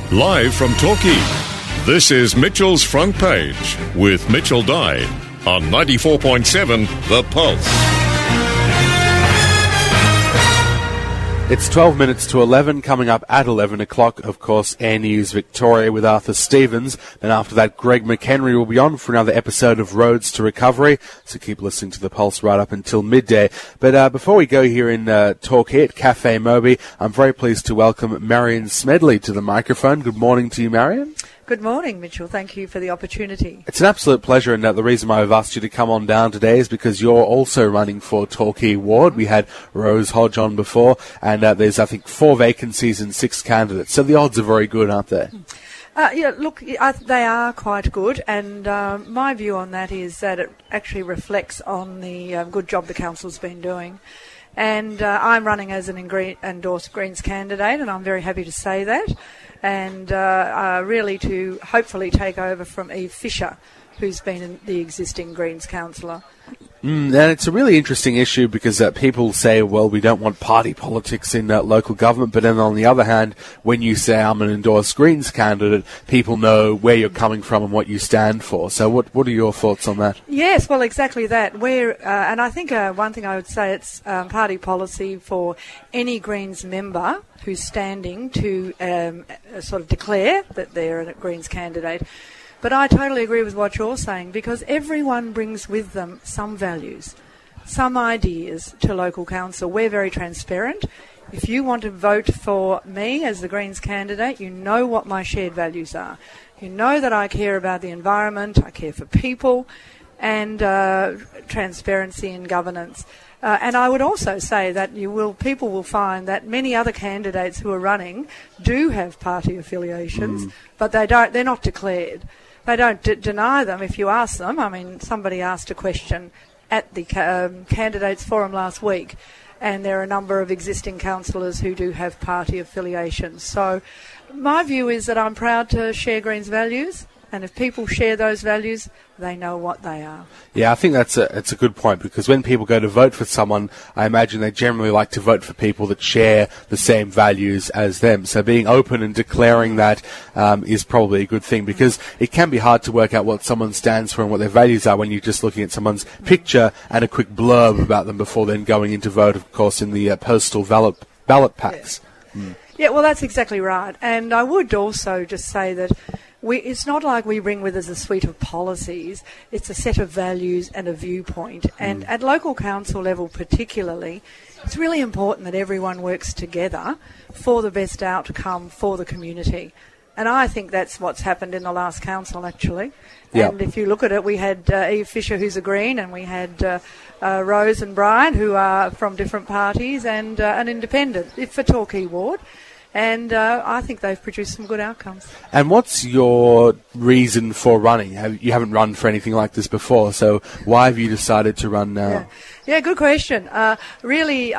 Live from Torquay, this is Mitchell's Front Page with Mitchell Dye on 94.7 The Pulse. It's 12 minutes to 11, coming up at 11 o'clock, of course, Air News Victoria with Arthur Stevens. Then after that, Greg McHenry will be on for another episode of Roads to Recovery, so keep listening to The Pulse right up until midday. But before we go here in Torquay at Cafe Moby, I'm very pleased to welcome Marion Smedley to the microphone. Good morning to you, Marion. Good morning, Mitchell. Thank you for the opportunity. It's an absolute pleasure, and the reason why I've asked you to come on down today is because you're also running for Torquay Ward. We had Rose Hodge on before, and there's, I think, 4 vacancies and 6 candidates. So the odds are very good, aren't they? They are quite good, and my view on that is that it actually reflects on the good job the council's been doing. And I'm running as an endorsed Greens candidate, and I'm very happy to say that. And really to hopefully take over from Eve Fisher, who's been the existing Greens councillor. And it's a really interesting issue because people say, well, we don't want party politics in local government, but then on the other hand, when you say I'm an endorsed Greens candidate, people know where you're coming from and what you stand for. So what are your thoughts on that? Yes, well, exactly that. And I think one thing I would say, it's party policy for any Greens member who's standing to sort of declare that they're a Greens candidate. But I totally agree with what you're saying, because everyone brings with them some values, some ideas to local council. We're very transparent. If you want to vote for me as the Greens candidate, you know what my shared values are. You know that I care about the environment, I care for people, and transparency in governance. And I would also say that people will find that many other candidates who are running do have party affiliations, but they're not declared. They don't deny them if you ask them. I mean, somebody asked a question at the candidates forum last week, and there are a number of existing councillors who do have party affiliations. So my view is that I'm proud to share Greens values, and if people share those values, they know what they are. Yeah, I think it's a good point, because when people go to vote for someone, I imagine they generally like to vote for people that share the same values as them. So being open and declaring that is probably a good thing, because it can be hard to work out what someone stands for and what their values are when you're just looking at someone's picture and a quick blurb about them before then going into vote, of course, in the postal ballot packs. Yeah. Yeah, well, that's exactly right. And I would also just say that it's not like we bring with us a suite of policies. It's a set of values and a viewpoint. And at local council level particularly, it's really important that everyone works together for the best outcome for the community. And I think that's what's happened in the last council, actually. Yep. And if you look at it, we had Eve Fisher, who's a Green, and we had Rose and Brian, who are from different parties, and an independent for Torquay Ward. And I think they've produced some good outcomes. And what's your reason for running? You haven't run for anything like this before, so why have you decided to run now? Yeah, good question. Really,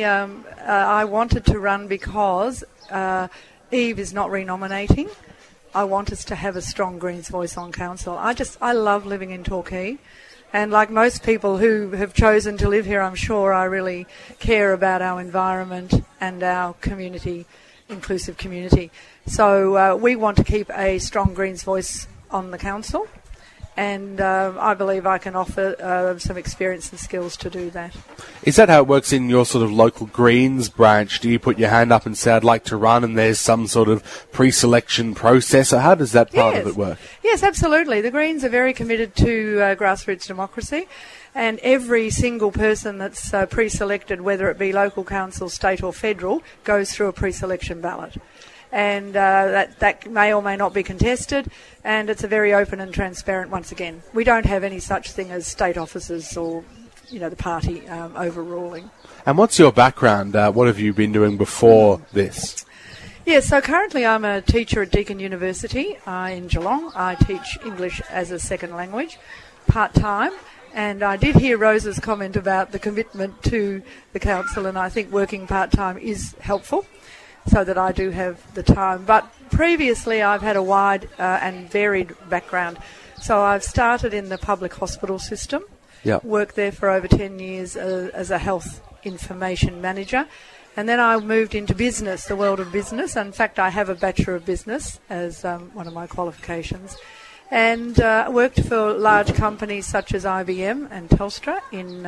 I wanted to run because Eve is not renominating. I want us to have a strong Greens voice on council. I love living in Torquay. And like most people who have chosen to live here, I'm sure I really care about our environment and our community, inclusive community. So we want to keep a strong Greens voice on the council, and I believe I can offer some experience and skills to do that. Is that how it works in your sort of local Greens branch? Do you put your hand up and say, I'd like to run, and there's some sort of pre-selection process, or how does that part of it work? Yes, absolutely. The Greens are very committed to grassroots democracy. And every single person that's pre-selected, whether it be local council, state or federal, goes through a pre-selection ballot. And that may or may not be contested, and it's a very open and transparent, once again. We don't have any such thing as state officers or, the party overruling. And what's your background? What have you been doing before this? Yeah, so currently I'm a teacher at Deakin University in Geelong. I teach English as a second language, part-time. And I did hear Rose's comment about the commitment to the council, and I think working part-time is helpful so that I do have the time. But previously I've had a wide and varied background. So I've started in the public hospital system, worked there for over 10 years as a health information manager, And then I moved into business, the world of business. In fact, I have a Bachelor of Business as one of my qualifications. And worked for large companies such as IBM and Telstra,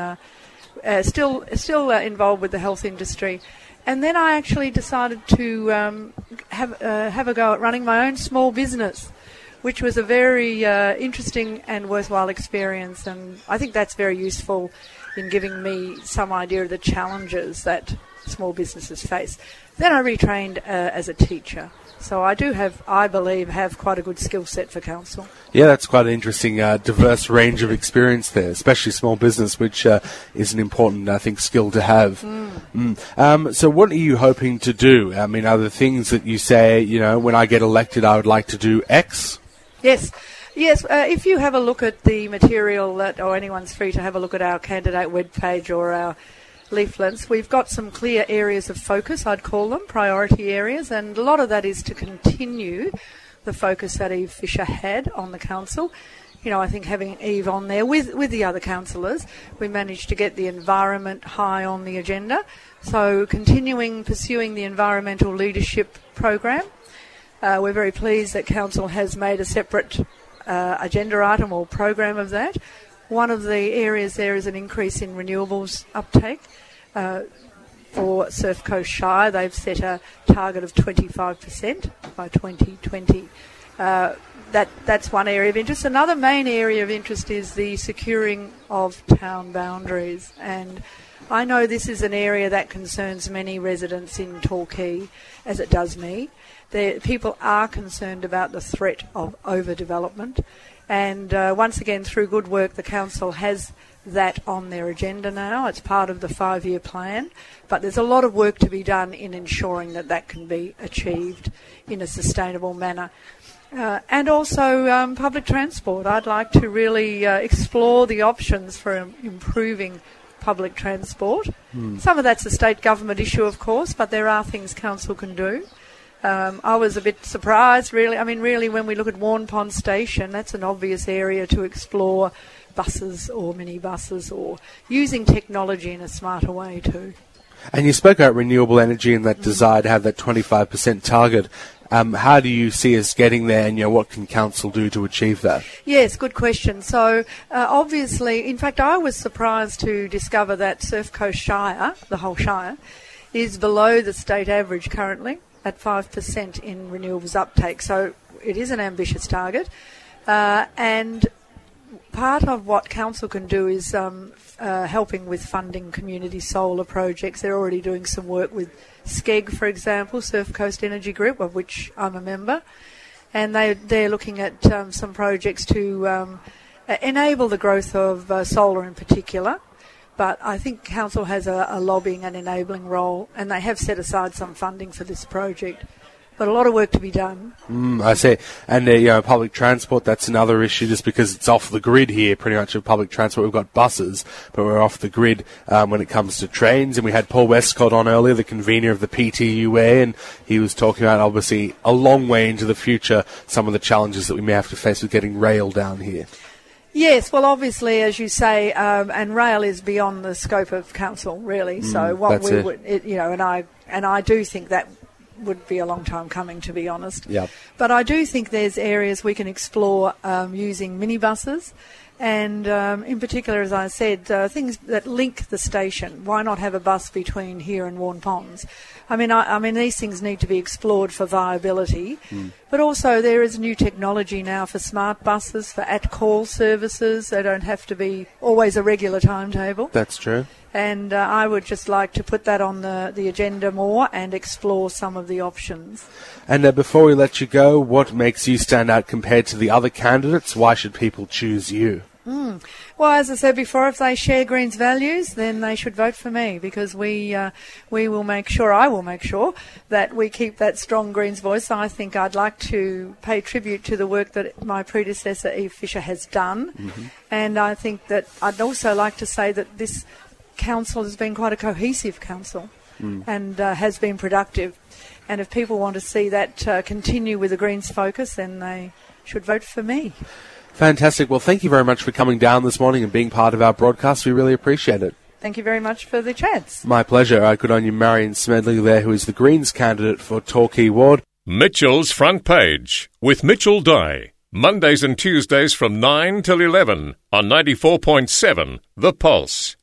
still involved with the health industry. And then I actually decided to have a go at running my own small business, which was a very interesting and worthwhile experience. And I think that's very useful in giving me some idea of the challenges that small businesses face. Then I retrained as a teacher. So I do I believe, quite a good skill set for council. Yeah, that's quite an interesting, diverse range of experience there, especially small business, which is an important, I think, skill to have. So what are you hoping to do? I mean, are there things that you say, when I get elected, I would like to do X? Yes. If you have a look at the material, or anyone's free to have a look at our candidate webpage or our leaflets, we've got some clear areas of focus, I'd call them, priority areas, and a lot of that is to continue the focus that Eve Fisher had on the council. I think having Eve on there with the other councillors, we managed to get the environment high on the agenda. So pursuing the environmental leadership program. We're very pleased that council has made a separate agenda item or program of that. One of the areas there is an increase in renewables uptake. For Surf Coast Shire, they've set a target of 25% by 2020. That's one area of interest. Another main area of interest is the securing of town boundaries. And I know this is an area that concerns many residents in Torquay, as it does me. People are concerned about the threat of overdevelopment. And once again, through good work, the council has that on their agenda now. It's part of the 5-year plan. But there's a lot of work to be done in ensuring that can be achieved in a sustainable manner. And also public transport. I'd like to really explore the options for improving public transport. Some of that's a state government issue, of course, but there are things council can do. I was a bit surprised, really. I mean, really, when we look at Warn Pond Station, that's an obvious area to explore buses or minibuses or using technology in a smarter way too. And you spoke about renewable energy and that desire to have that 25% target. How do you see us getting there, and what can council do to achieve that? Yes, good question. So obviously, in fact, I was surprised to discover that Surf Coast Shire, the whole Shire, is below the state average currently at 5% in renewables uptake. So it is an ambitious target. And part of what council can do is helping with funding community solar projects. They're already doing some work with SCEG, for example, Surf Coast Energy Group, of which I'm a member. And they're looking at some projects to enable the growth of solar in particular. But I think council has a lobbying and enabling role, and they have set aside some funding for this project. But a lot of work to be done. I see. And public transport, that's another issue, just because it's off the grid here, pretty much, of public transport. We've got buses, but we're off the grid when it comes to trains. And we had Paul Westcott on earlier, the convener of the PTUA, and he was talking about, obviously, a long way into the future, some of the challenges that we may have to face with getting rail down here. Yes, well, obviously, as you say, and rail is beyond the scope of council, really. So what we would, and I do think that would be a long time coming, to be honest. Yep. But I do think there's areas we can explore using minibuses, and in particular, as I said, things that link the station. Why not have a bus between here and Warn Ponds? I mean, these things need to be explored for viability. But also there is new technology now for smart buses, for at-call services. They don't have to be always a regular timetable. That's true. And I would just like to put that on the agenda more and explore some of the options. And before we let you go, what makes you stand out compared to the other candidates? Why should people choose you? Well, as I said before, if they share Greens values, then they should vote for me, because I will make sure that we keep that strong Greens voice. I think I'd like to pay tribute to the work that my predecessor, Eve Fisher, has done. And I think that I'd also like to say that this council has been quite a cohesive council and has been productive. And if people want to see that continue with the Greens focus, then they should vote for me. Fantastic. Well, thank you very much for coming down this morning and being part of our broadcast. We really appreciate it. Thank you very much for the chance. My pleasure. Good on you, Marion Smedley there, who is the Greens candidate for Torquay Ward. Mitchell's Front Page with Mitchell Dye. Mondays and Tuesdays from 9 till 11 on 94.7 The Pulse.